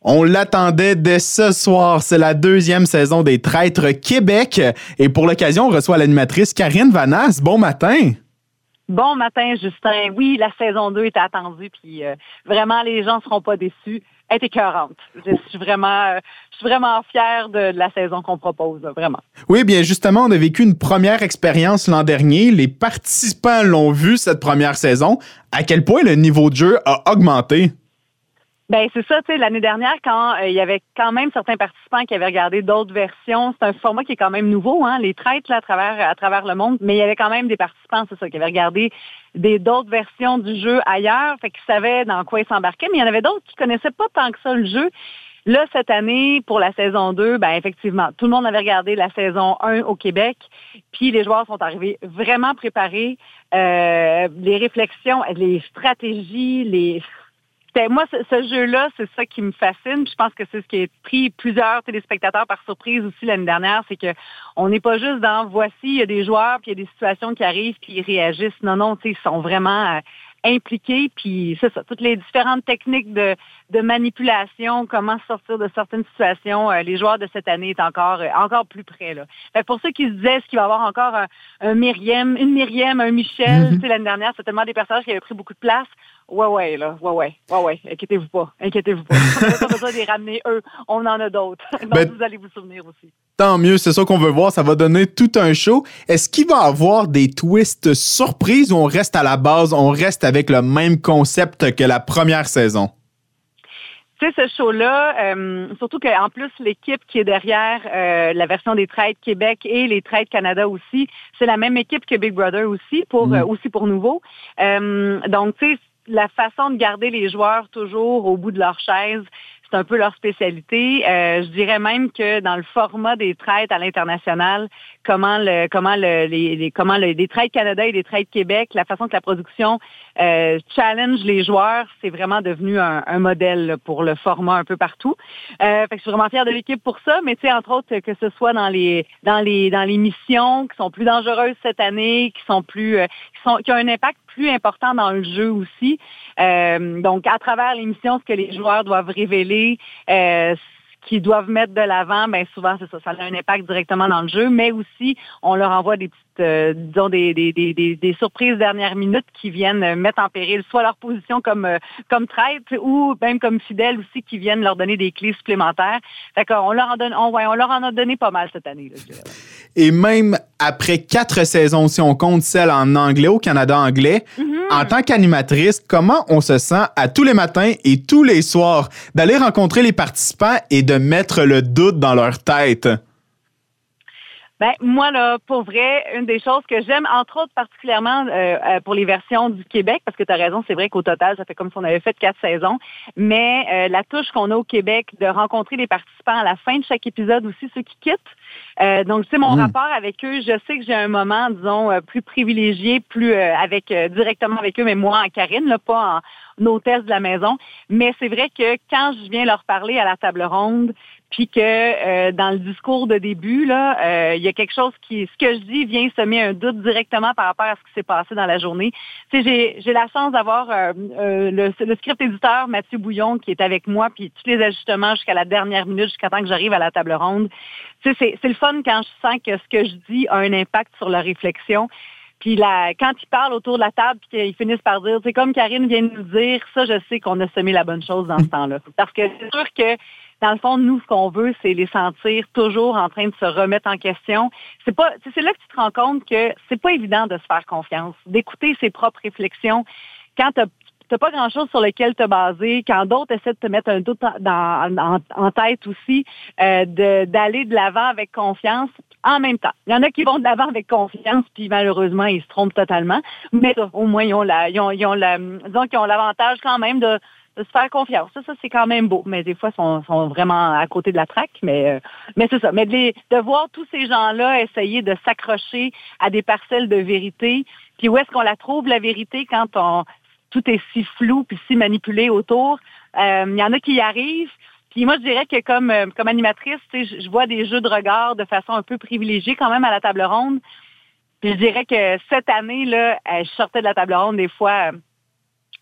On l'attendait dès ce soir. C'est la 2e saison des Traîtres Québec. Et pour l'occasion, on reçoit l'animatrice Karine Vanasse. Bon matin. Bon matin, Justin. Oui, la saison 2 était attendue, puis vraiment, les gens ne seront pas déçus. Elle est écœurante. Je suis vraiment fière de la saison qu'on propose, vraiment. Oui, bien justement, on a vécu une première expérience l'an dernier. Les participants l'ont vu, cette première saison. À quel point le niveau de jeu a augmenté? Ben c'est ça, tu sais, l'année dernière, quand il y avait quand même certains participants qui avaient regardé d'autres versions, c'est un format qui est quand même nouveau, hein, les traites là, à travers le monde, mais il y avait quand même des participants, c'est ça, qui avaient regardé d'autres versions du jeu ailleurs, fait qu'ils savaient dans quoi ils s'embarquaient, mais il y en avait d'autres qui connaissaient pas tant que ça le jeu. Là, cette année, pour la saison 2, ben effectivement, tout le monde avait regardé la saison 1 au Québec, puis les joueurs sont arrivés vraiment préparés, les réflexions, les stratégies, moi, ce jeu-là, c'est ça qui me fascine. Je pense que c'est ce qui a pris plusieurs téléspectateurs par surprise aussi l'année dernière, c'est que on n'est pas juste dans voici, il y a des joueurs, puis il y a des situations qui arrivent, puis ils réagissent. Non, tu sais, ils sont vraiment impliqués, puis c'est ça, toutes les différentes techniques de manipulation, comment sortir de certaines situations, les joueurs de cette année est encore plus près, là. Fait que pour ceux qui se disaient, est-ce qu'il va y avoir encore un Myriam, un Michel, tu sais, l'année dernière, c'est tellement des personnages qui avaient pris beaucoup de place. Ouais, inquiétez-vous pas. On n'a pas besoin de les ramener, eux. On en a d'autres. Donc, vous allez vous souvenir aussi. Tant mieux, c'est ça qu'on veut voir. Ça va donner tout un show. Est-ce qu'il va y avoir des twists surprises ou on reste à la base, on reste avec le même concept que la première saison? Tu sais, ce show-là, surtout qu'en plus, l'équipe qui est derrière la version des Traites Québec et les Traites Canada aussi, c'est la même équipe que Big Brother aussi, aussi pour Nouveau. Donc, tu sais, la façon de garder les joueurs toujours au bout de leur chaise, c'est un peu leur spécialité. Je dirais même que dans le format des traites à l'international, comment les traites Canada et les traites Québec, la façon que la production challenge les joueurs, c'est vraiment devenu un modèle là, pour le format un peu partout. Fait que je suis vraiment fière de l'équipe pour ça, mais tu sais, entre autres, que ce soit dans les missions qui sont plus dangereuses cette année, qui ont un impact plus important dans le jeu aussi. Donc, à travers l'émission, ce que les joueurs doivent révéler, ce qu'ils doivent mettre de l'avant, ben souvent, c'est ça. Ça a un impact directement dans le jeu, mais aussi, on leur envoie des petites, des surprises dernière minute qui viennent mettre en péril soit leur position comme traître ou même comme fidèle aussi qui viennent leur donner des clés supplémentaires. Fait qu'on leur en a donné pas mal cette année, là, je dirais. Et même après 4 saisons, si on compte celle en anglais, au Canada anglais, en tant qu'animatrice, comment on se sent à tous les matins et tous les soirs d'aller rencontrer les participants et de mettre le doute dans leur tête? Ben moi là, pour vrai, une des choses que j'aime, entre autres particulièrement pour les versions du Québec, parce que tu as raison, c'est vrai qu'au total, ça fait comme si on avait fait 4 saisons, mais la touche qu'on a au Québec de rencontrer les participants à la fin de chaque épisode aussi, ceux qui quittent. Donc c'est mon rapport avec eux. Je sais que j'ai un moment, disons, plus privilégié, plus directement avec eux, mais moi en Karine, là, pas en hôtesse de la maison. Mais c'est vrai que quand je viens leur parler à la table ronde, puis que dans le discours de début, là, il y a quelque chose ce que je dis vient semer un doute directement par rapport à ce qui s'est passé dans la journée. Tu sais, j'ai la chance d'avoir le script éditeur Mathieu Bouillon qui est avec moi, puis tous les ajustements jusqu'à la dernière minute, jusqu'à temps que j'arrive à la table ronde. Tu sais, c'est le fun quand je sens que ce que je dis a un impact sur leur réflexion. Puis quand ils parlent autour de la table, puis qu'ils finissent par dire, c'est comme Karine vient de nous dire, ça, je sais qu'on a semé la bonne chose dans ce temps-là. Parce que c'est sûr que dans le fond, nous, ce qu'on veut, c'est les sentir toujours en train de se remettre en question. C'est là que tu te rends compte que c'est pas évident de se faire confiance, d'écouter ses propres réflexions. Quand t'as pas grand-chose sur lequel te baser, quand d'autres essaient de te mettre un doute en tête aussi, d'aller de l'avant avec confiance en même temps. Il y en a qui vont de l'avant avec confiance, puis malheureusement, ils se trompent totalement. Mais au moins, ils ont l'avantage quand même de se faire confiance. Ça, c'est quand même beau. Mais des fois, ils sont vraiment à côté de la traque. Mais c'est ça. Mais de voir tous ces gens-là essayer de s'accrocher à des parcelles de vérité, puis où est-ce qu'on la trouve, la vérité, quand tout est si flou puis si manipulé autour. Il y en a qui y arrivent. Puis moi, je dirais que comme animatrice, je vois des jeux de regard de façon un peu privilégiée quand même à la table ronde. Puis je dirais que cette année, là, je sortais de la table ronde des fois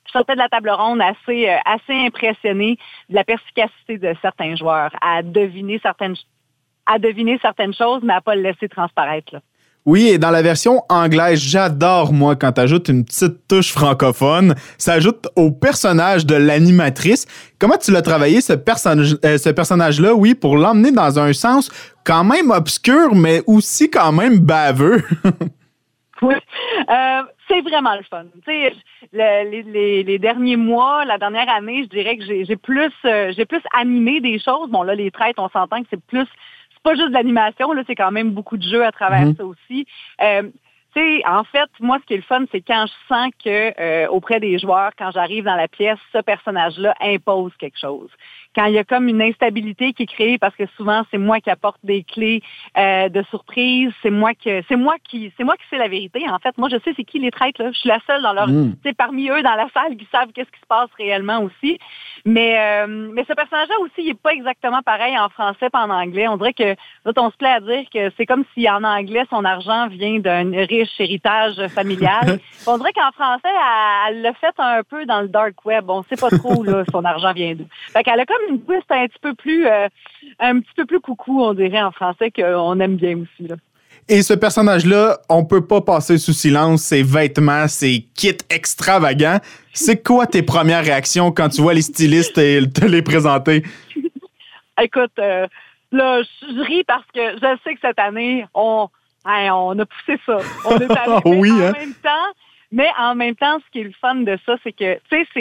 je sortais de la table ronde assez impressionnée de la perspicacité de certains joueurs à deviner certaines choses, mais à pas le laisser transparaître, là. Oui, et dans la version anglaise, j'adore, moi, quand tu ajoutes une petite touche francophone. Ça ajoute au personnage de l'animatrice. Comment tu l'as travaillé, ce personnage-là, oui, pour l'emmener dans un sens quand même obscur, mais aussi quand même baveux? Oui, c'est vraiment le fun. Tu sais, les derniers mois, la dernière année, je dirais que j'ai plus animé des choses. Bon, là, les traites, on s'entend que c'est pas juste de l'animation, là, c'est quand même beaucoup de jeux à travers ça aussi. Tu sais, en fait, moi, ce qui est le fun, c'est quand je sens que auprès des joueurs, quand j'arrive dans la pièce, ce personnage-là impose quelque chose. Quand il y a comme une instabilité qui est créée, parce que souvent, c'est moi qui apporte des clés de surprise, c'est moi qui sais la vérité. En fait, moi, je sais c'est qui les traîtres, là. Je suis la seule dans leur, tu sais, parmi eux dans la salle qui savent qu'est-ce qui se passe réellement aussi. Mais ce personnage-là aussi, il est pas exactement pareil en français et en anglais. On dirait que, là, on se plaît à dire que c'est comme si en anglais, son argent vient d'un riche héritage familial. On dirait qu'en français, elle l'a fait un peu dans le dark web. On sait pas trop, là, son argent vient d'où. Fait qu'elle a comme une twist un petit peu plus coucou, on dirait en français, qu'on aime bien aussi, là. Et ce personnage-là, on peut pas passer sous silence ses vêtements, ses kits extravagants. C'est quoi tes premières réactions quand tu vois les stylistes te les présenter? Écoute, là, je ris parce que je sais que cette année, on a poussé ça. On est allé oui, mais en même temps, ce qui est le fun de ça, c'est que,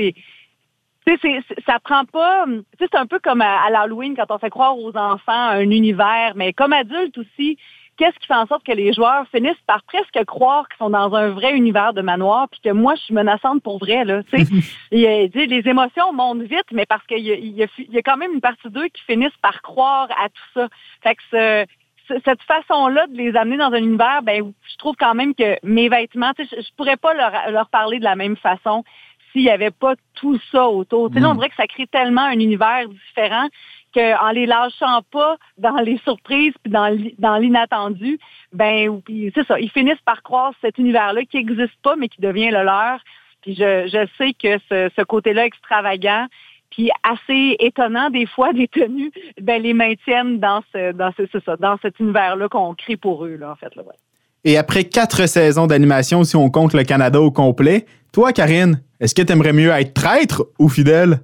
ça prend pas. C'est un peu comme à l'Halloween quand on fait croire aux enfants un univers, mais comme adulte aussi, qu'est-ce qui fait en sorte que les joueurs finissent par presque croire qu'ils sont dans un vrai univers de manoir, puis que moi, je suis menaçante pour vrai, là. Les émotions montent vite, mais parce qu'il y a quand même une partie d'eux qui finissent par croire à tout ça. Fait que cette façon-là de les amener dans un univers, je trouve quand même que mes vêtements, je pourrais pas leur parler de la même façon s'il n'y avait pas tout ça autour. Là, on dirait que ça crée tellement un univers différent qu'en les lâchant pas dans les surprises puis dans l'inattendu, c'est ça, ils finissent par croire cet univers-là qui n'existe pas, mais qui devient le leur. Puis je sais que ce côté-là extravagant, puis assez étonnant des fois des tenues, les maintiennent dans cet univers-là qu'on crée pour eux, là, en fait. Là, ouais. Et après 4 saisons d'animation, si on compte le Canada au complet, toi, Karine, est-ce que tu aimerais mieux être traître ou fidèle?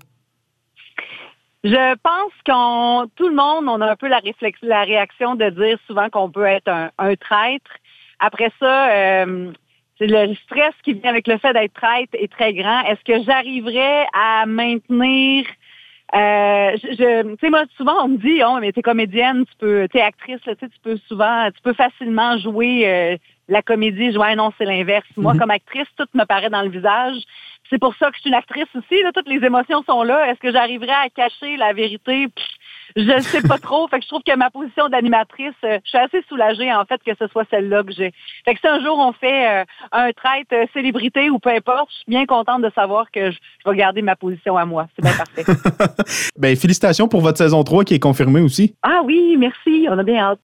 Je pense tout le monde, on a un peu la réaction de dire souvent qu'on peut être un traître. Après ça, c'est le stress qui vient avec le fait d'être traître est très grand. Est-ce que j'arriverais à maintenir... tu sais, moi, souvent, on me dit, mais t'es comédienne, t'es actrice, là, tu peux facilement jouer la comédie. Je vois, non, c'est l'inverse. Moi, comme actrice, tout me paraît dans le visage. C'est pour ça que je suis une actrice aussi, là, toutes les émotions sont là. Est-ce que j'arriverais à cacher la vérité? Je ne sais pas trop. Fait que je trouve que ma position d'animatrice, je suis assez soulagée, en fait, que ce soit celle-là que j'ai. Fait que si un jour on fait un traite célébrité ou peu importe, je suis bien contente de savoir que je vais garder ma position à moi. C'est bien parfait. Félicitations pour votre saison 3 qui est confirmée aussi. Ah oui, merci. On a bien hâte.